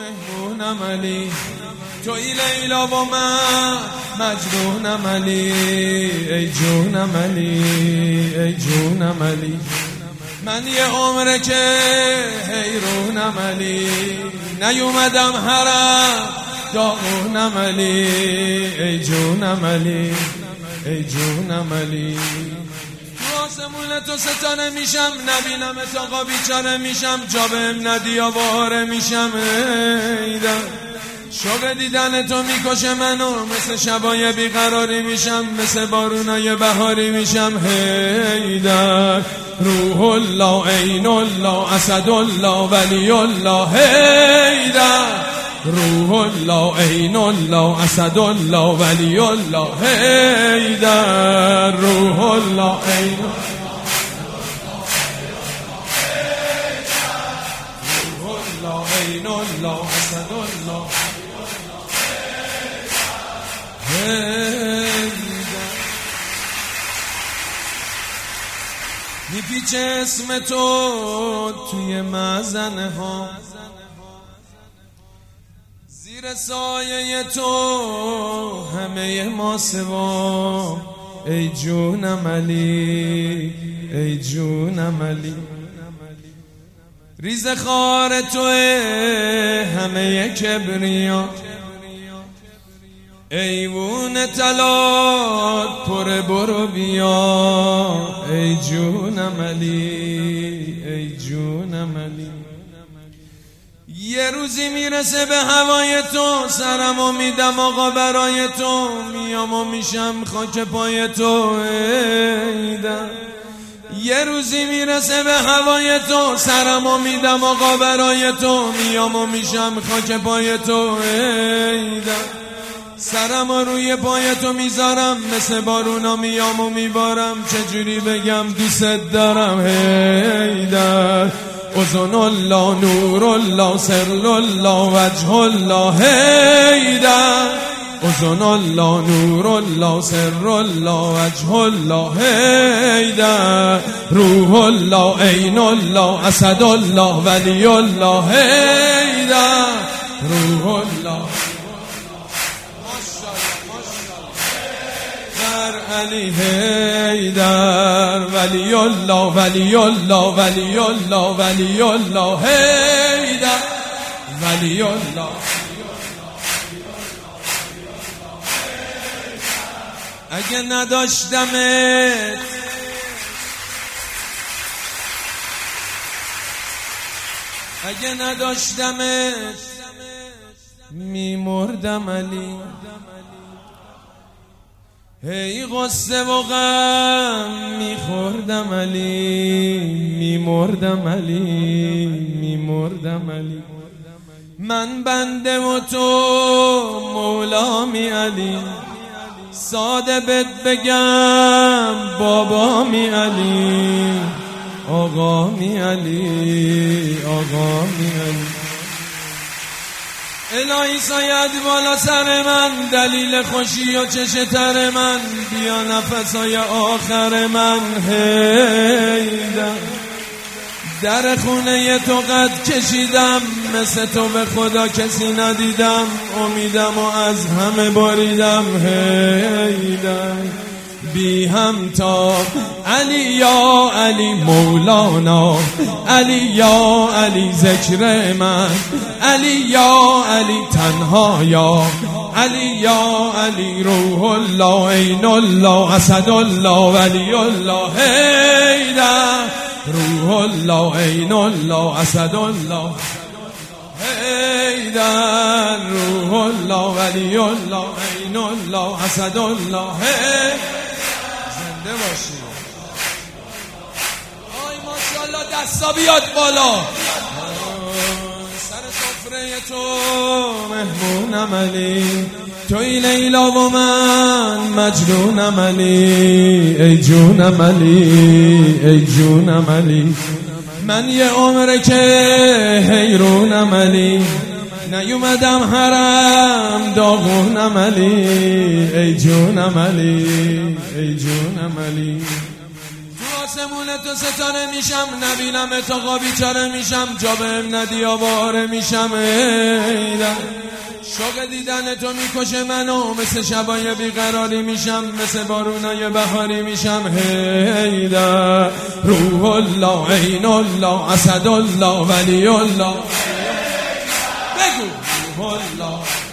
مهمونم علی، توی لیلا و من مجنونم علی. ای جونم علی، ای جونم علی، من یه عمره که حیرونم علی. نیومدم حرم داغونم علی. ای جونم علی، ای جونم علی، تو آسمون تو ستاره میشم، نبینم آقا بیچاره میشم، جا بهم ندی آواره میشم. ایدم شوق دیدن تو میکشه منو، مثل شبای بیقراری میشم، مثل بارونای بهاری میشم. هیدر روح الله، عین الله، اسد الله، ولی الله. هیدر روح الله، عین الله، اسد الله، ولی الله. هیدر روح الله، عین الله، عین الله، اسد الله. میپیچه اسم تو توی مزنه ها، زیر سایه تو همه ما سوا. ای جونم علی، ای جونم علی، ریز خار توه همه کبریا. ایوون طلا پر برو بیا. ای جونم علی، ای جونم علی، یه روزی میرسه به هوای تو، سرمو میدم آقا برای تو، میام و میشم خاک پای تو. ایدم یه روزی میرسه به هوای تو، سرمو میدم آقا برای تو، میام و میشم خاک پای تو. ایدم سرم روی پای تو میذارم، مثل بارونا میام و میبارم، چجوری بگم دوست دارم. هیدر اذن الله، نور الله، سر الله، وجه الله. هیدر اذن الله، نور الله، سر الله، وجه الله. هیدر روح الله، عین الله، اسد الله، ولی الله. هیدر روح الله، علی. هیدر ولی الله، ولی الله، ولی الله، ولی الله. هیدر ولی الله. اگه نداشتمت اگه نداشتمت میمردم علی. هی غصه و غم میخوردم علی، میمردم علی، میمردم علی. من بنده و تو مولا می علی، ساده بهت بگم بابا می علی، آقا می علی، آقا می علی. الهی ساید بالا سر من، دلیل خوشی و چش تر من، بیا نفسای آخر من. هیدر در خونه تو قد کشیدم، مثل تو به خدا کسی ندیدم، امیدم و از همه بریدم. هیدر بی همتا علی یا علی مولانا، علی یا علی ذکر من، علی یا علی تنها یا علی یا علی روح الله، عین الله، اسد الله، ولی الله. هیدر روح الله، عین الله، اسد الله. هیدر روح الله، ولی الله، عین الله، اسد الله. زنده باشی. آی ماشاءالله، دستا بیاد بالا. سر سفره تو مهمونم علی، توی لیلا و من مجنونم علی. ای جونم علی، ای جونم علی، من یه عمره که حیرونم علی. نیومدم حرم داغونم علی. ای جونم علی، ای جونم علی، تو آسمون تو ستاره میشم، نبینم تو خوابی چاره میشم، جا بهم ندی آواره میشم. ایدن شوق دیدن تو میکشه منو، مثل شبای بیقراری میشم، مثل بارونای بهاری میشم. ایدن روح الله، عین الله، اسد الله، ولی الله. بگو روح الله.